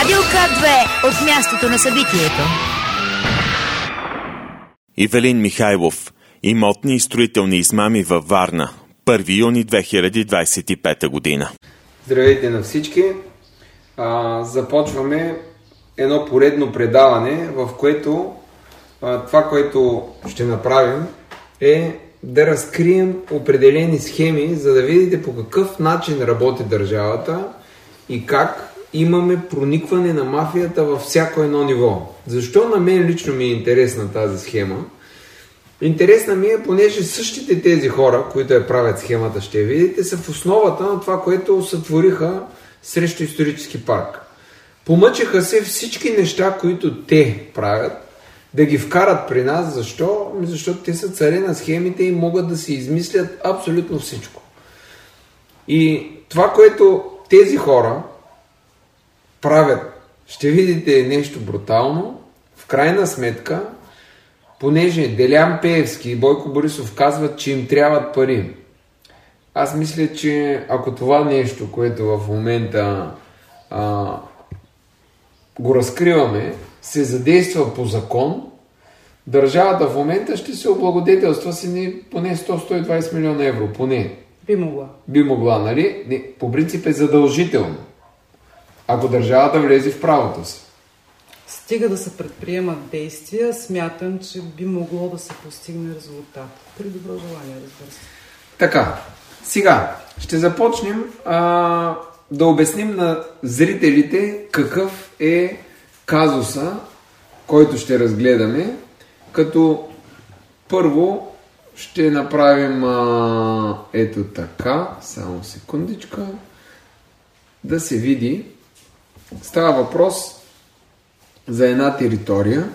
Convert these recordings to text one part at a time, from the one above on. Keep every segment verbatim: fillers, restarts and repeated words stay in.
Радио К две от мястото на събитието. Ивелин Михайлов. Имотни и строителни измами във Варна. първи юни две хиляди двадесет и пета година. Здравейте на всички. А, започваме едно поредно предаване, в което а, това, което ще направим е да разкрием определени схеми, за да видите по какъв начин работи държавата и как имаме проникване на мафията във всяко едно ниво. Защо на мен лично ми е интересна тази схема? Интересна ми е, понеже същите тези хора, които я правят схемата, ще я видите, са в основата на това, което сътвориха срещу исторически парк. Помъчиха се всички неща, които те правят, да ги вкарат при нас. Защо? Защото те са царе на схемите и могат да си измислят абсолютно всичко. И това, което тези хора правят, ще видите нещо брутално. В крайна сметка, понеже Делян Пеевски и Бойко Борисов казват, че им трябват пари. Аз мисля, че ако това нещо, което в момента а, го разкриваме, се задейства по закон, държавата в момента ще се облагодетелства си не, поне сто до сто и двадесет милиона евро. Поне. Би могла. Би могла, нали? Не, по принцип е задължително, ако държавата влезе в правото си. Стига да се предприемат действия, смятам, че би могло да се постигне резултат. При добро желание, разбира се. Така, сега ще започнем а, да обясним на зрителите какъв е казуса, който ще разгледаме, като първо ще направим а, ето така, само секундичка, да се види. Става въпрос за една територия,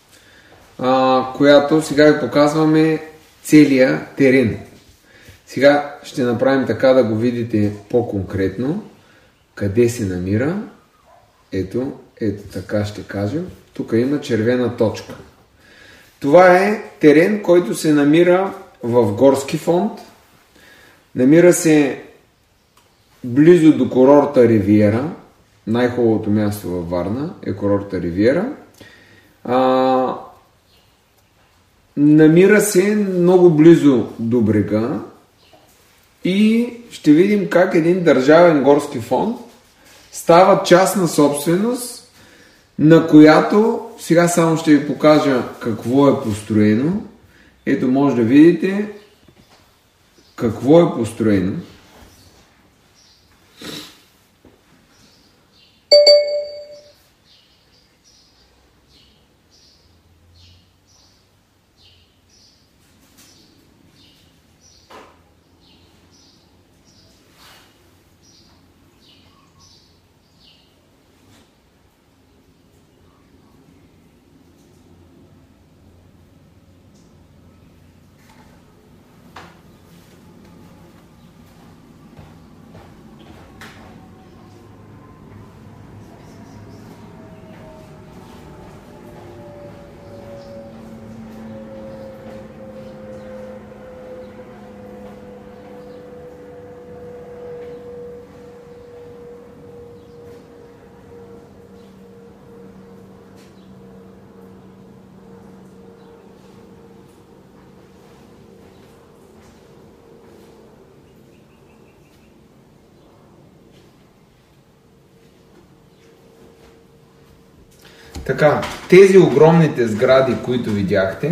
а, която сега ви показваме целия терен. Сега ще направим така да го видите по-конкретно, къде се намира. Ето, ето така ще кажем. Тук има червена точка. Това е терен, който се намира в горски фонд. Намира се близо до курорта Ривиера. Най-хубавото място във Варна е курорта Ривиера. А, намира се много близо до брега и ще видим как един държавен горски фонд става частна собственост, на която сега само ще ви покажа какво е построено. Ето може да видите какво е построено. Така, тези огромните сгради, които видяхте,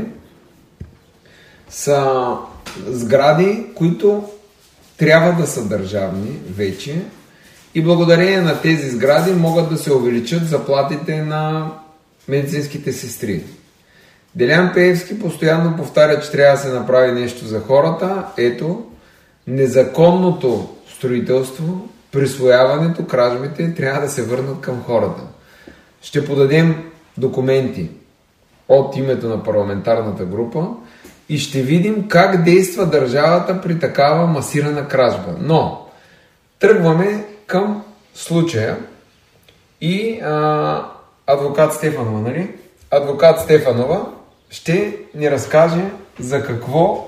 са сгради, които трябва да са държавни вече и благодарение на тези сгради могат да се увеличат заплатите на медицинските сестри. Делян Пеевски постоянно повтаря, че трябва да се направи нещо за хората. Ето, незаконното строителство, присвояването, кражбите трябва да се върнат към хората. Ще подадем документи от името на парламентарната група и ще видим как действа държавата при такава масирана кражба. Но тръгваме към случая и а, адвокат Стефанова, нали? Адвокат Стефанова ще ни разкаже за какво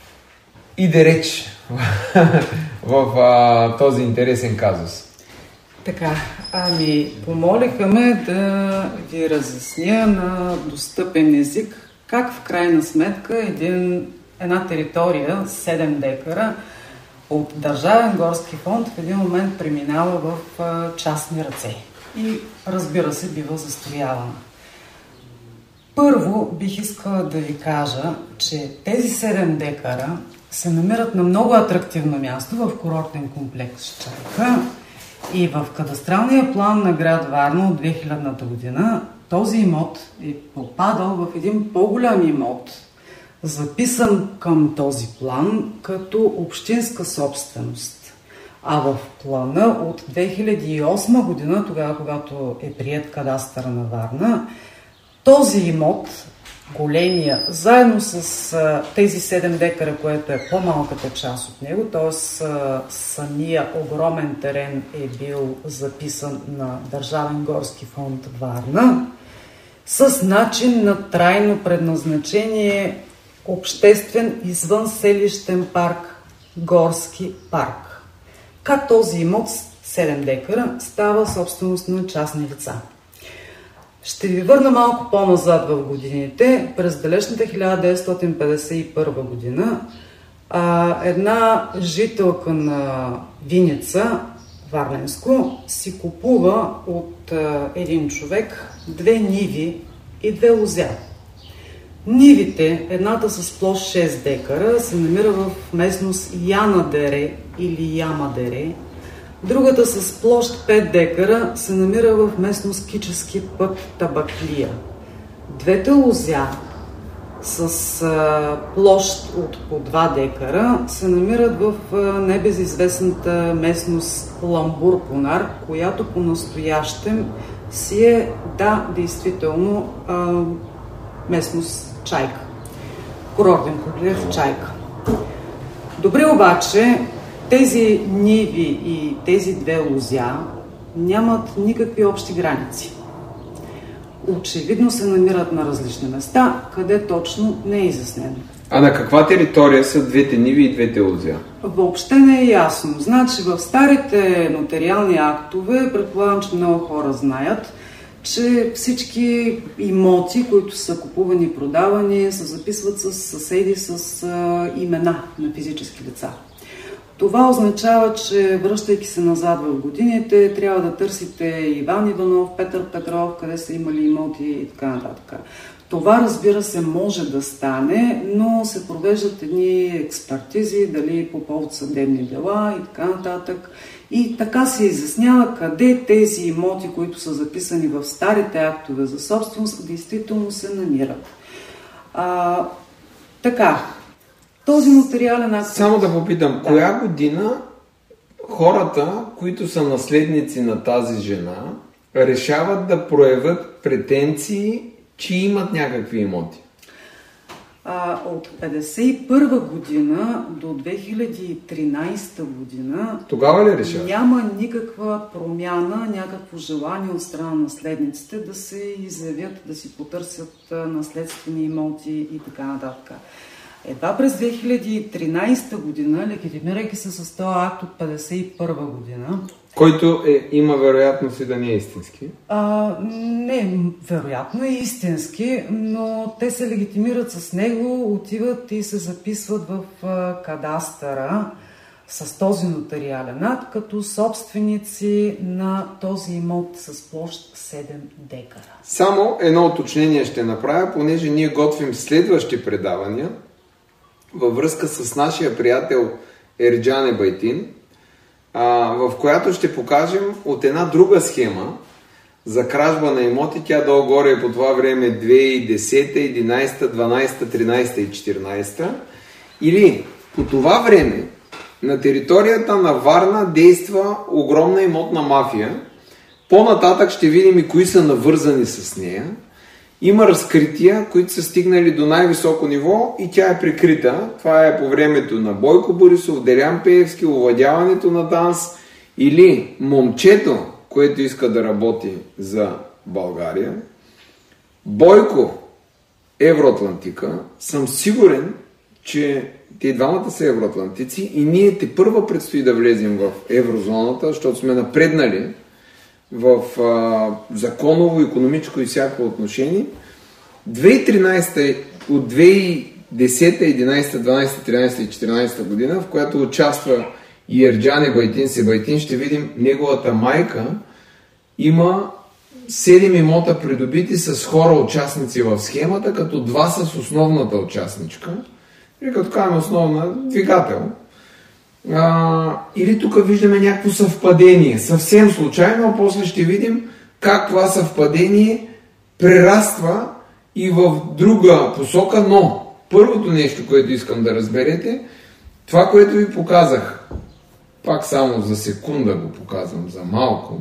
иде реч в а, този интересен казус. Така, ами помолиха ме да ви разясня на достъпен език как в крайна сметка един, една територия, седем декара, от Държавен горски фонд в един момент преминава в а, частни ръце и, разбира се, бива застроявана. Първо бих искала да ви кажа, че тези седем декара се намират на много атрактивно място в курортен комплекс Чайка и в кадастралния план на град Варна от две хилядната година този имот е попадал в един по-голям имот, записан към този план като общинска собственост. А в плана от две хиляди и осма година, тогава когато е приет кадастъра на Варна, този имот, големия, заедно с а, тези седем декара, което е по-малката част от него, т.е. самия огромен терен е бил записан на Държавен горски фонд Варна, с начин на трайно предназначение обществен извънселищен парк, горски парк. Как този имот с седем декара става собственост на частни лица? Ще ви върна малко по-назад в годините. През далечната хиляда деветстотин петдесет и първа година а, една жителка на Виница, Варненско, си купува от а, един човек две ниви и две лозя. Нивите, едната с площ шест декара, се намира в местност Янадере или Ямадере. Другата с площ пет декара се намира в местност Кически път Табаклия. Двете лозя с а, площ от по два декара се намират в а, небезизвестната местност Ламбур-Понар, която по-настоящем си е, да, действително, а, местност Чайка. Курортен комплекс Чайка. Добре, обаче, тези ниви и тези две лозя нямат никакви общи граници. Очевидно се намират на различни места, къде точно не е изяснено. А на каква територия са двете ниви и двете лозя? Въобще не е ясно. Значи в старите нотариални актове, предполагам, че много хора знаят, че всички имоти, които са купувани и продавани, се записват с съседи с а, имена на физически лица. Това означава, че връщайки се назад в годините, трябва да търсите Иван Иванов, Петър Петров, къде са имали имоти и така нататък. Това, разбира се, може да стане, но се провеждат едни експертизи, дали по повод съдебни дела и така нататък. И така се изяснява къде тези имоти, които са записани в старите актове за собственост, действително се намират. А, така, този нотариален акт... Само да попитам, да. Коя година хората, които са наследници на тази жена, решават да проявят претенции, че имат някакви имоти? А, от петдесет и първа година до две хиляди и тринадесета година тогава ли решава? Няма никаква промяна, някакво желание от страна на наследниците да се изявят, да си потърсят наследствени имоти и така нататък. Едва през две хиляди и тринадесета година, легитимирайки се с този акт от петдесет и първа година, който е, има вероятност и да не е истински? А, не, вероятно е истински, но те се легитимират с него, отиват и се записват в а, кадастъра с този нотариален акт, като собственици на този имот с площ седем декара. Само едно уточнение ще направя, понеже ние готвим следващи предавания във връзка с нашия приятел Ерджан Ебайтин, в която ще покажем от една друга схема за кражба на имоти. Тя долу-горе е по това време две хиляди и десета, единадесета, дванадесета, тринадесета и четиринадесета. Или по това време на територията на Варна действа огромна имотна мафия. По-нататък ще видим и кои са навързани с нея. Има разкрития, които са стигнали до най-високо ниво и тя е прикрита. Това е по времето на Бойко Борисов, Делян Пеевски, овладяването на ДАНС или момчето, което иска да работи за България. Бойко евроатлантика. Съм сигурен, че те двамата са евроатлантици и ние те първа предстои да влезем в еврозоната, защото сме напреднали в а, законово, икономическо и всяко отношение. две хиляди и тринадесета, от две хиляди и десета, единадесета, дванадесета, тринадесета и четиринадесета година, в която участва и Ерджан Ебайтин Себайтин, ще видим неговата майка има седем имота придобити с хора участници в схемата, като два с основната участничка, или като казваме основна, двигател. А, или тук виждаме някакво съвпадение, съвсем случайно, а после ще видим как това съвпадение прераства и в друга посока, но първото нещо, което искам да разберете, това, което ви показах, пак само за секунда го показвам, за малко,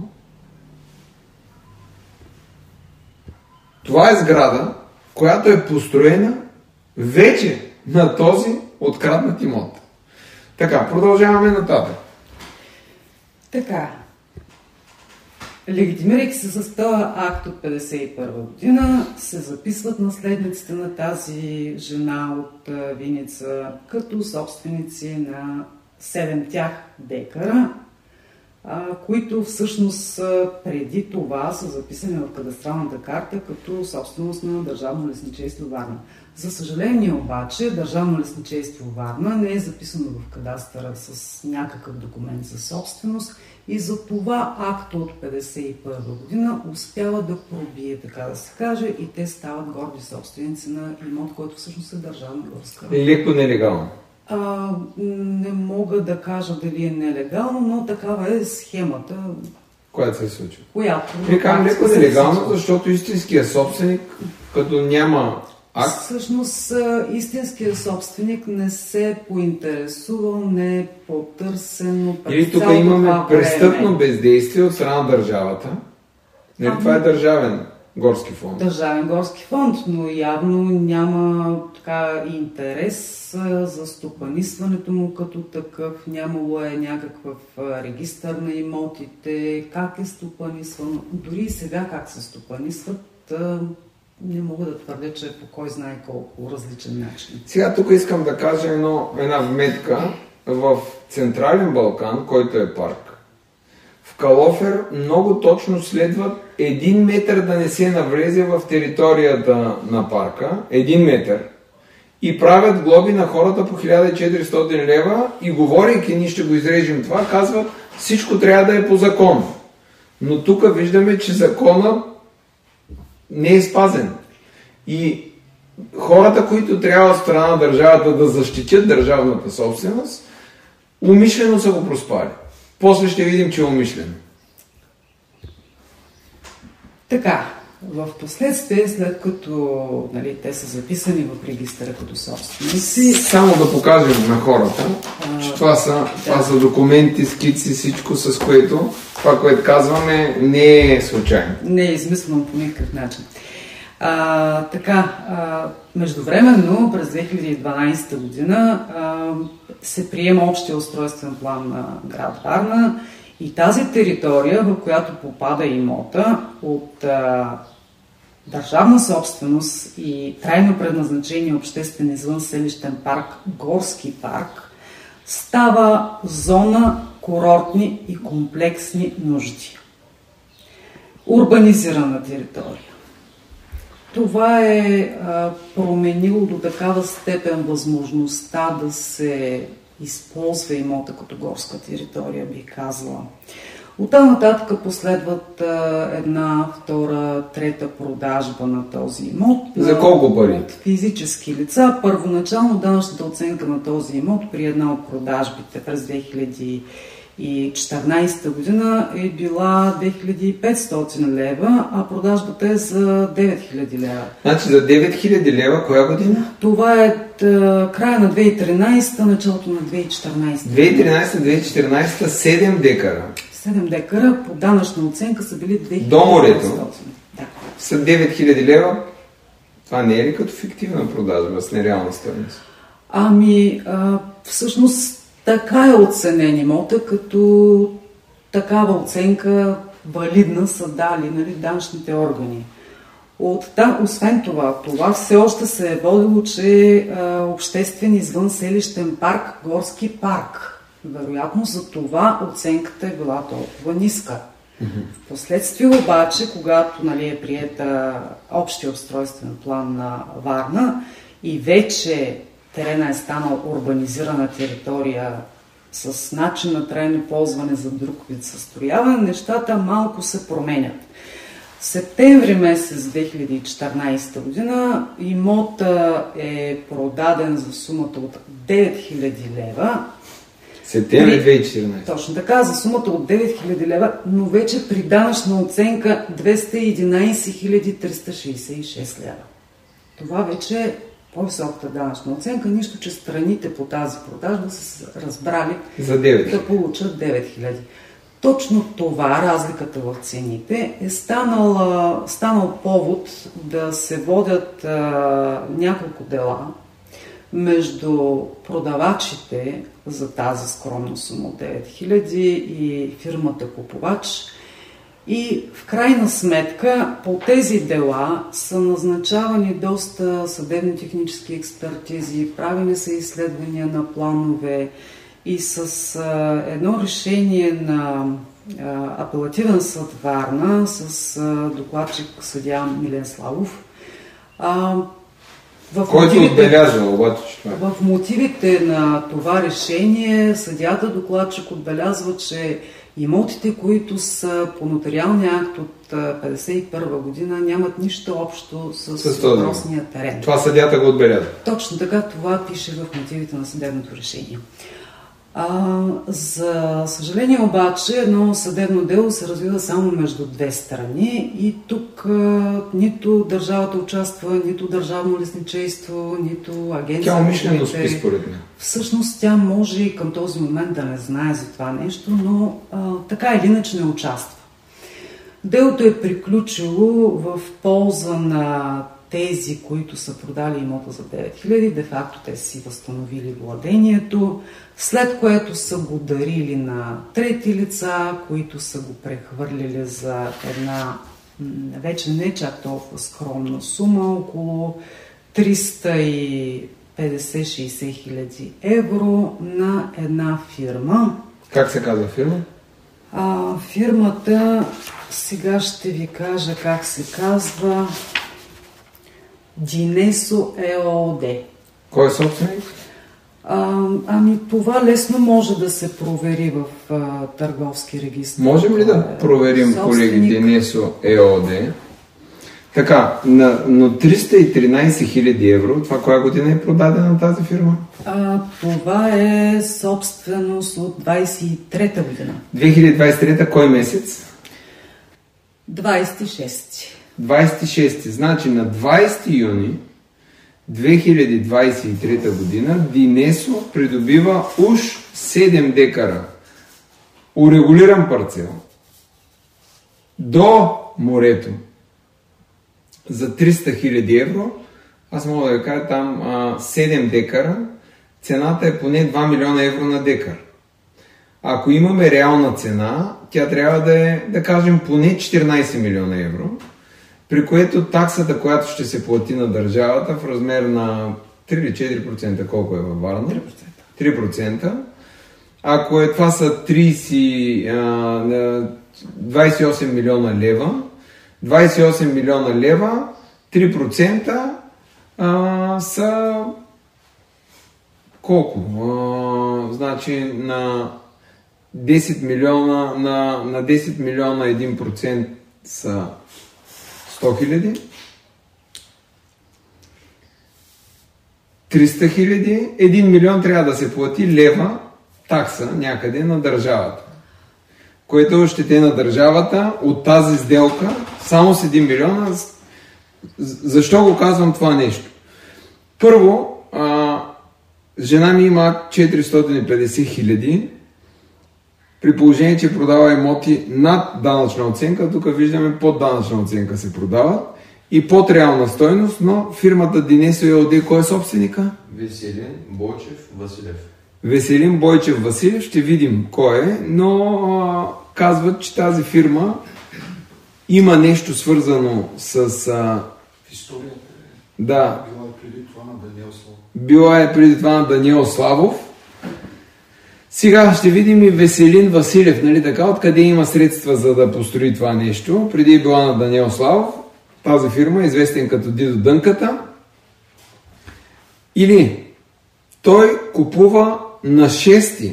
това е сграда, която е построена вече на този откраднат имот. Така, продължаваме нататък. Така, легитимирайки се с този акт от петдесет и първа година, се записват наследниците на тази жена от Виница като собственици на седем тях декара, които всъщност преди това са записани в кадастралната карта като собственост на Държавно лесничейство Варна. За съжаление обаче, Държавно лесничейство Варна не е записано в кадастъра с някакъв документ за собственост и за това акта от петдесет и първа година успява да пробие, така да се каже, и те стават горди собственици на имот, който всъщност е държавна горска. Леко нелегално. А, не мога да кажа дали е нелегално, но такава е схемата, която се случва. Която... Викам леко нелегално, защото истинският собственик, като няма акт... Всъщност истинският собственик не се е поинтересувал, не е потърсено през Или тук цялото имаме това престъпно време. бездействие от страна на държавата. Не, Ами... това е държавен горски фонд. Държавен горски фонд, но явно няма така интерес за стопанисването му като такъв. Нямало е някакъв регистър на имотите, как е стопанисвано. Дори и сега как се стопанисват, не мога да твърдя, че е по кой знае колко различен начин. Сега тук искам да кажа едно, една вметка. В Централен Балкан, който е парк, в Калофер много точно следват един метър да не се навлезе в територията на парка, един метър, и правят глоби на хората по хиляда и четиристотин лева и говорейки, ние ще го изрежем това, казват, всичко трябва да е по закон. Но тук виждаме, че закона не е спазен. И хората, които трябва от страна на държавата да защитят държавната собственост, умишлено са го проспали. После ще видим, че е умишлено. Така. В последствие, след като нали, те са записани в регистъра като собственици... Само да покажем на хората, а, че това са, да. това са документи, скици, всичко, с което това, което казваме, не е случайно. Не е измислено по никакъв начин. А, така, а, междувременно, през две хиляди и дванадесета година а, се приема общия устройствен план на град Варна и тази територия, в която попада имота от а, държавна собственост и трайно предназначение обществен извънселищен парк, горски парк, става зона курортни и комплексни нужди. Урбанизирана територия. Това е а, променило до такава степен възможността да се използва имота като горска територия, би казала. Оттам нататък последват а, една, втора, трета продажба на този имот. За колко пари? От физически лица. Първоначално данъчната оценка на този имот при една от продажбите през две хиляди и четиринадесета година е била две хиляди и петстотин лева, а продажбата е за девет хиляди лева. Значи за девет хиляди лева коя година? Това е тъ, края на две хиляди и тринадесета, началото на две хиляди и четиринадесета. две хиляди и тринадесета - две хиляди и четиринадесета седем декара. седем декара по данъчна оценка са били две хиляди. До морето. Да. Са девет хиляди лева. Това не е ли като фиктивна продажба с нереална стойност? Ами, а, всъщност така е оценен имота, като такава оценка валидна са дали нали, данъчните органи. От, да, освен това, това все още се е водило, че а, обществен извънселищен парк, горски парк. Вероятно за това оценката е била толкова ниска. Mm-hmm. Впоследствие обаче, когато, нали, е приета общия устройствен план на Варна и вече терена е станал урбанизирана територия с начин на трайно ползване за друг вид състрояване, нещата малко се променят. В септември месец две хиляди и четиринадесета година имота е продаден за сумата от девет хиляди лева. Септември две хиляди и четиринадесета. Точно така, за сумата от девет хиляди лева, но вече при данъчна оценка двеста и единадесет хиляди триста шейсет и шест лева. Това вече е по-високата данъчна оценка, нищо, че страните по тази продажба са се разбрали за девет да получат девет хиляди. Точно това, разликата в цените, е станал, станал повод да се водят а, няколко дела между продавачите за тази скромна сума от девет хиляди и фирмата купувач. И в крайна сметка по тези дела са назначавани доста съдебно-технически експертизи, правени са изследвания на планове и с а, едно решение на а, апелативен съд Варна с а, докладчик съдия Милен Славов. А, в Който мотивите, отбелязва обаче, че това. В мотивите на това решение съдията докладчик отбелязва, че имотите, които са по нотариалния акт от петдесет и първа година, нямат нищо общо с, с въпросния терен. Това съдията го отбелязва. Точно така, това пише в мотивите на съдебното решение. А, за съжаление обаче, едно съдебно дело се развива само между две страни и тук а, нито държавата участва, нито държавно лесничейство, нито агенция. Тя умишлено спи според мен. Всъщност тя може и към този момент да не знае за това нещо, но а, така или иначе не участва. Делото е приключило в полза на тези, които са продали имота за девет хиляди, де-факто те си възстановили владението, след което са го дарили на трети лица, които са го прехвърлили за една вече не чак толкова скромна сума, около триста и петдесет до шейсет хиляди евро на една фирма. Как се казва фирма? А, фирмата, сега ще ви кажа как се казва, Динесо ЕООД. Кой е собственик? А, ами това лесно може да се провери в а, търговски регистр. Можем ли да проверим, собственик? Колеги, Динесо ЕООД? Така, на, но триста и тринадесет хиляди евро, това коя година е продадена тази фирма? А, това е собственост от двадесет и трета година. две хиляди двадесет и трета кой месец? двадесет и шести. двадесет и шести. Значи на двадесети юни две хиляди двадесет и трета година Динесо придобива уж седем декара урегулиран парцел до морето за триста хиляди евро. Аз мога да ви кажа там а, седем декара, цената е поне два милиона евро на декар. Ако имаме реална цена, тя трябва да е, да кажем, поне четиринадесет милиона евро, при което таксата, която ще се плати на държавата в размер на три или четири процента, колко е във Варна? три процента. три процента. Ако е, това са тридесет, двадесет и осем милиона лева, двадесет и осем милиона лева, три процента а, са колко? А, значи на десет милиона, на, на десет милиона един процент са сто хиляди. триста хиляди, един милион трябва да се плати лева такса някъде на държавата. Което е ощете на държавата от тази сделка само с един милион. Защо го казвам това нещо? Първо, а, жена ми има четиристотин и петдесет хиляди, при положение, че продава имоти над данъчна оценка, тук виждаме под данъчна оценка се продават и под реална стойност, но фирмата Динесо ЕООД, кой е собственика? Веселин Бойчев Василев. Веселин Бойчев Василев, ще видим кой е, но а, казват, че тази фирма има нещо свързано с... А, в историята е. Да. Била е преди това на Даниел Славов. Била е преди това на Даниел Славов. Сега ще видим и Веселин Василев, нали така, откъде има средства за да построи това нещо. Преди е била на Даниел Славов, тази фирма, известен като Дидо Дънката. Или той купува на шести,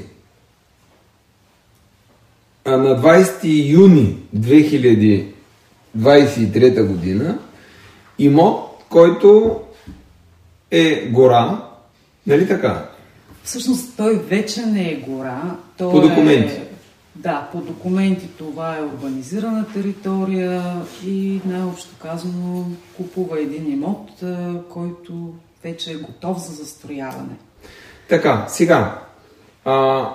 а на двайсети юни две хиляди двайсет и трета година имот, който е гора, нали така? Всъщност той вече не е гора. Той По документи. Е, да, по документи това е урбанизирана територия и най-общо казано купува един имот, който вече е готов за застрояване. Така, сега. А,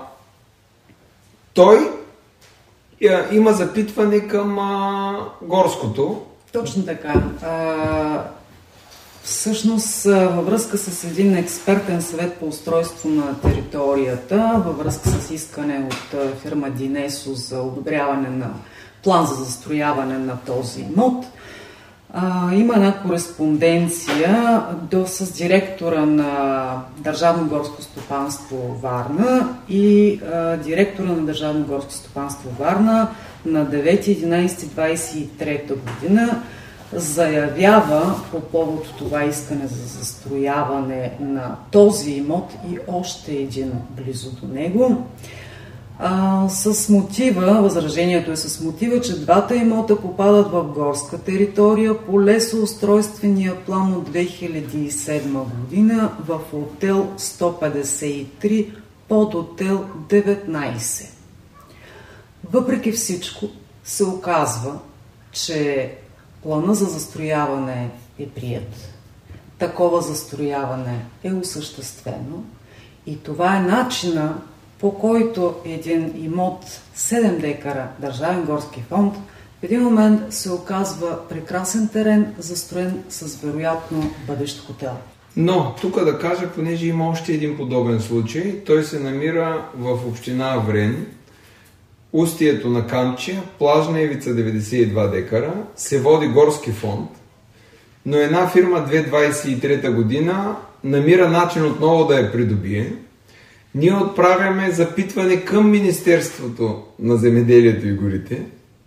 той а, има запитване към а, горското. Точно така. А, всъщност във връзка с един експертен съвет по устройство на територията, във връзка с искане от фирма Динесо за одобряване на план за застрояване на този имот, а, има една кореспонденция до, с директора на Държавно горско стопанство Варна и а, директора на Държавно горско стопанство Варна на девети единайсети двайсет и трета година заявява по повод това искане за застрояване на този имот и още един близо до него. А, с мотива, възражението е с мотива, че двата имота попадат в горска територия по лесоустройствения план от две хиляди и седма година в отдел сто петдесет и три под отдел деветнайсет. Въпреки всичко се оказва, че плана за застрояване е приет. Такова застрояване е осъществено и това е начина, по който един имот седем декара държавен горски фонд в един момент се оказва прекрасен терен, застроен с вероятно бъдещ хотел. Но, тук да кажа, понеже има още един подобен случай, той се намира в община Аврен, устието на Камчия, плажна ивица деветдесет и два декара, се води горски фонд, но една фирма две хиляди двайсет и трета година намира начин отново да я придобие. Ние отправяме запитване към Министерството на земеделието и горите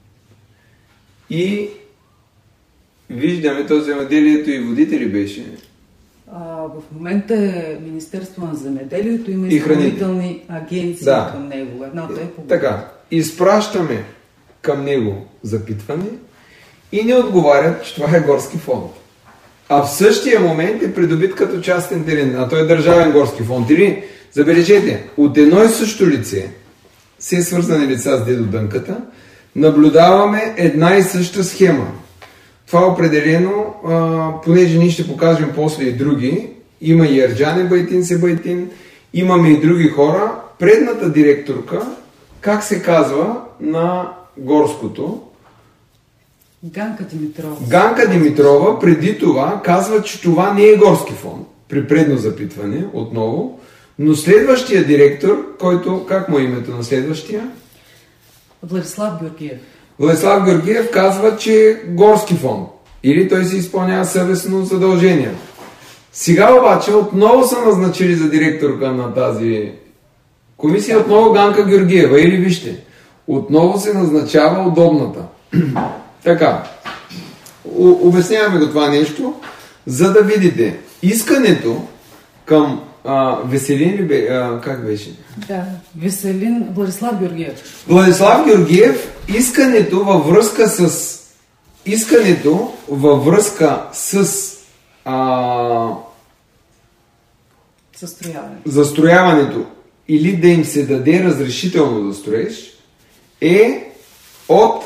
и виждаме, то земеделието и водите ли беше? А, в момента е Министерство на земеделието, има и изпълнителни агенции да. към него. Едната е по Така, изпращаме към него запитване и не отговарят, че това е горски фонд. А в същия момент е придобит като частен терен, а той е държавен горски фонд. Или, забележете, от едно и също лице, все свързани лица с Дедо Дънката, наблюдаваме една и съща схема. Това определено, а, понеже ние ще покажем после и други, има и Ерджане Байтин Себайтин, имаме и други хора. Предната директорка, как се казва на горското? Ганка Димитрова. Ганка Димитрова преди това казва, че това не е горски фонд. При предно запитване, отново. Но следващия директор, който, как му е името на следващия? Владислав Георгиев. Владислав Георгиев казва, че е горски фонд. Или той се изпълнява съвестно задължение. Сега обаче отново са назначили за директорка на тази комисия, отново Ганка Георгиева. Или вижте, отново се назначава удобната. Така, обясняваме го това нещо, за да видите искането към а, Веселин ли бе, а, как беше? Да, Веселин, Владислав Георгиев. Владислав Георгиев, искането във връзка с искането във връзка с а, Застрояване. застрояването или да им се даде разрешително да строиш е от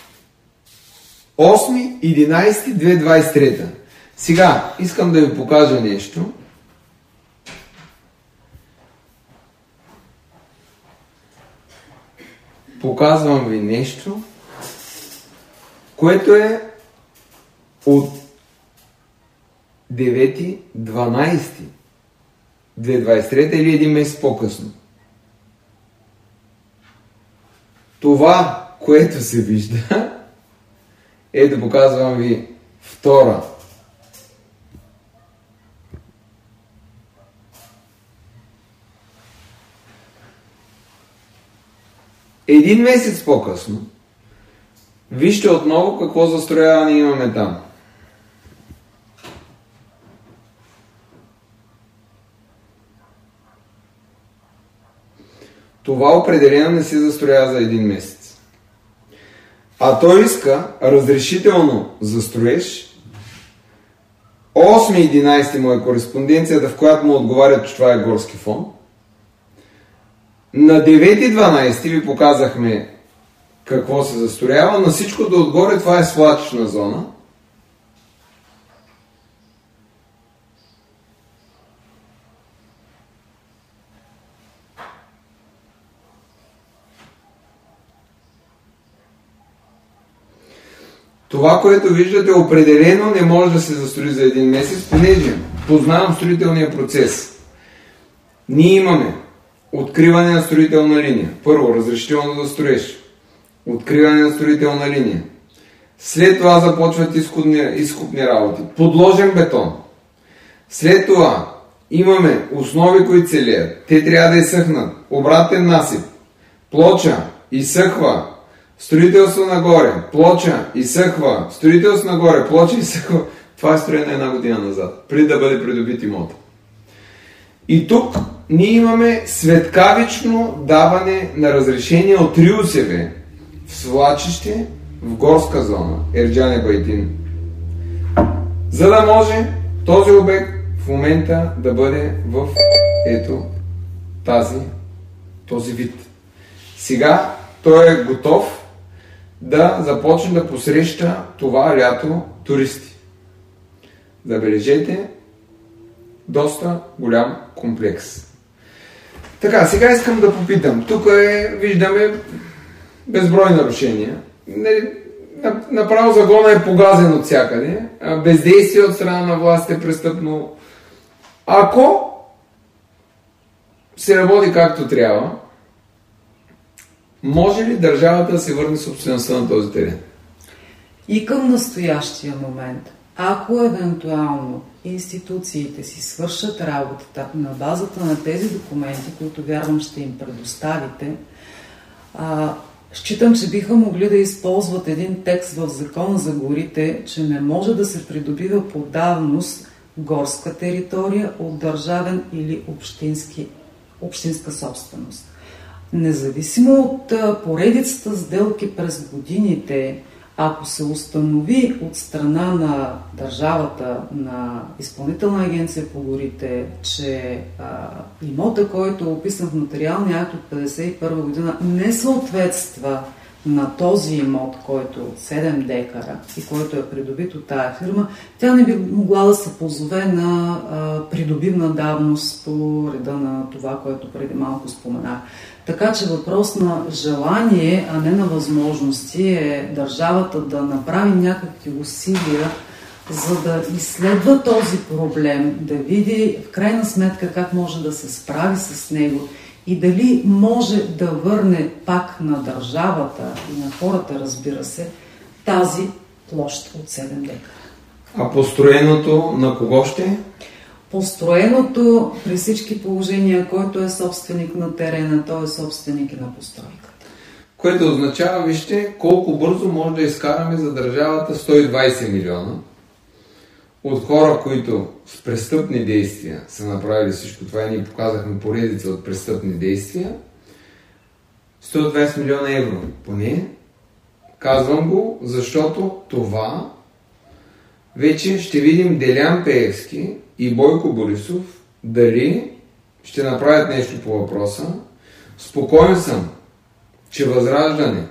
осми единайсети две хиляди двайсет и трета. Сега искам да ви покажа нещо. Показвам ви нещо, което е от девети дванайсети две хиляди двайсет и трета или един месец по-късно. Това, което се вижда, е да показвам ви втора. Един месец по-късно, вижте отново какво застрояване имаме там. Това определено не се застроява за един месец. А той иска разрешително за строеж. осми единайсети му е кореспонденцията, в която му отговарят, че това е горски фонд. На девети дванайсети ви показахме какво се застроява. На всичкото отгоре това е свлачищна зона. Това, което виждате, определено не може да се застрои за един месец, понеже познавам строителния процес. Ние имаме откриване на строителна линия. Първо, разрешително да строиш. Откриване на строителна линия. След това започват изкупни, изкупни работи. Подложен бетон. След това имаме основи, които се леят. Те трябва да изсъхнат. Обратен насип. Плоча. Изсъхва. Строителство нагоре. Плоча. Изсъхва. Строителство нагоре. Плоча. Изсъхва. Това е строено една година назад. Преди да бъде придобит имота. И тук ние имаме светкавично даване на разрешение от РИОСВ в свлачище в горска зона Ерджане Байтин. За да може този обект в момента да бъде в ето тази, този вид. Сега той е готов да започне да посреща това лято туристи. Забележете, доста голям комплекс. Така, сега искам да попитам. Тук е, виждаме безброй нарушения. Направо загона е погазен от всякъде. Бездействие от страна на власт е престъпно. Ако се работи както трябва, може ли държавата да се върне собствеността на този терен? И към настоящия момент, ако евентуално институциите си свършат работата на базата на тези документи, които вярвам ще им предоставите, а, считам, че биха могли да използват един текст в Закона за горите, че не може да се придобива по давност горска територия от държавен или общински, общинска собственост. Независимо от поредицата сделки през годините, ако се установи от страна на държавата, на Изпълнителна агенция по горите, че а, имота, който е описан в нотариалния акт от петдесет и първа година, не съответства на този имот, който е от седем декара и който е придобит от тая фирма, тя не би могла да се позове на а, придобивна давност по реда на това, което преди малко споменах. Така че въпрос на желание, а не на възможности е държавата да направи някакви усилия, за да изследва този проблем, да види в крайна сметка как може да се справи с него и дали може да върне пак на държавата и на хората, разбира се, тази площ от седем декара. А построеното на кого ще? Построеното при всички положения, който е собственик на терена, той е собственик и на постройката. Което означава, вижте, колко бързо може да изкараме за държавата сто и двайсет милиона от хора, които с престъпни действия са направили всичко това и ние показахме поредица от престъпни действия. сто и двайсет милиона евро поне. Казвам го, защото това вече ще видим Делян Пеевски и Бойко Борисов дали ще направят нещо по въпроса. Спокоен съм, че Възраждане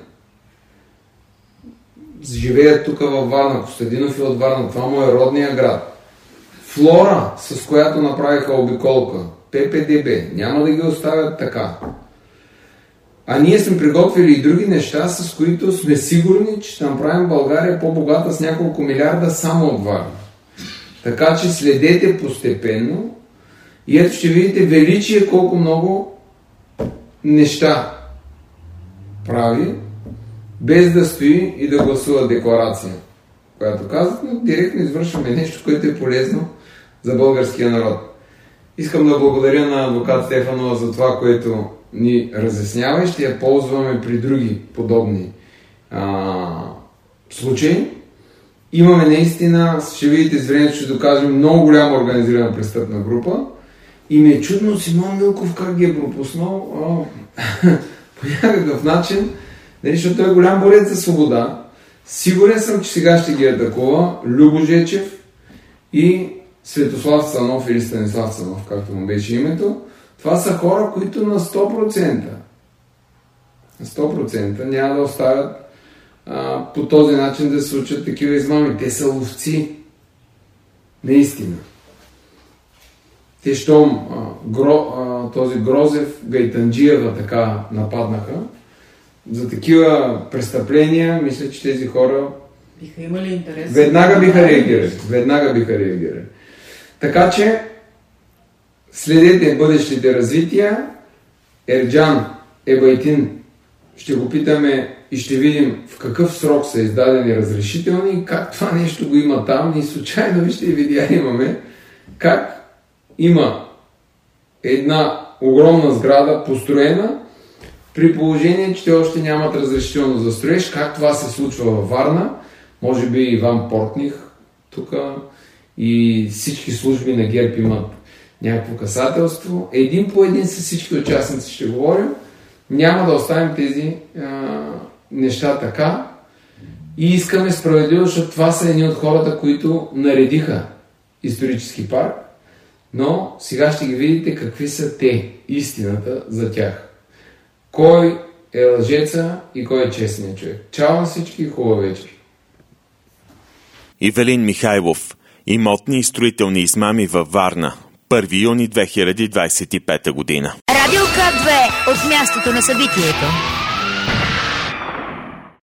живеят тук във Варна, Костадинов и от Варна, това му е родния град. Флора, с която направиха обиколка, ППДБ, няма да ги оставят така. А ние сме приготвили и други неща, с които сме сигурни, че ще направим България по-богата с няколко милиарда само от Варна. Така че следете постепенно и ето ще видите величие колко много неща прави, без да стои и да гласува декларация, която казват, но директно извършваме нещо, което е полезно за българския народ. Искам да благодаря на адвокат Стефанова за това, което ни разяснява и ще я ползваме при други подобни а, случаи. Имаме наистина, ще видите с времето, ще докажем, много голяма организирана престъпна група и ми е чудно Симон Милков как ги е пропуснал а, по някакъв начин, нали, защото той е голям борец за свобода. Сигурен съм, че сега ще ги атакува Любо Жечев и Светослав Цанов или Станислав Цанов, както му беше името. Това са хора, които на сто процента на сто процента няма да оставят а, по този начин да се случат такива измами. Те са ловци. Наистина. Те щом а, гро, а, този Грозев, Гайтанджиева така нападнаха, за такива престъпления, мисля, че тези хора биха имали интерес. Веднага биха реагирали. Веднага биха реагирали. Така че следете бъдещите развития. Ерджан Ебайтин ще го питаме и ще видим в какъв срок са издадени разрешителни и как това нещо го има там. Ние случайно, вижте и видеа имаме, как има една огромна сграда построена при положение, че те още нямат разрешително за строеж. Как това се случва във Варна? Може би Иван Портних тук и всички служби на ГЕРБ имат някакво касателство. Един по един с всички участници ще говорим. Няма да оставим тези а, неща така. И искаме справедливо, защото това са едни от хората, които наредиха исторически парк. Но сега ще ги видите какви са те, истината за тях. Кой е лъжеца и кой е честният човек. Чао на всички и хубава вечер. Ивелин Михайлов. Имотни и строителни измами във Варна. първи юни две хиляди двадесет и пета година. Радио К две от мястото на събитието.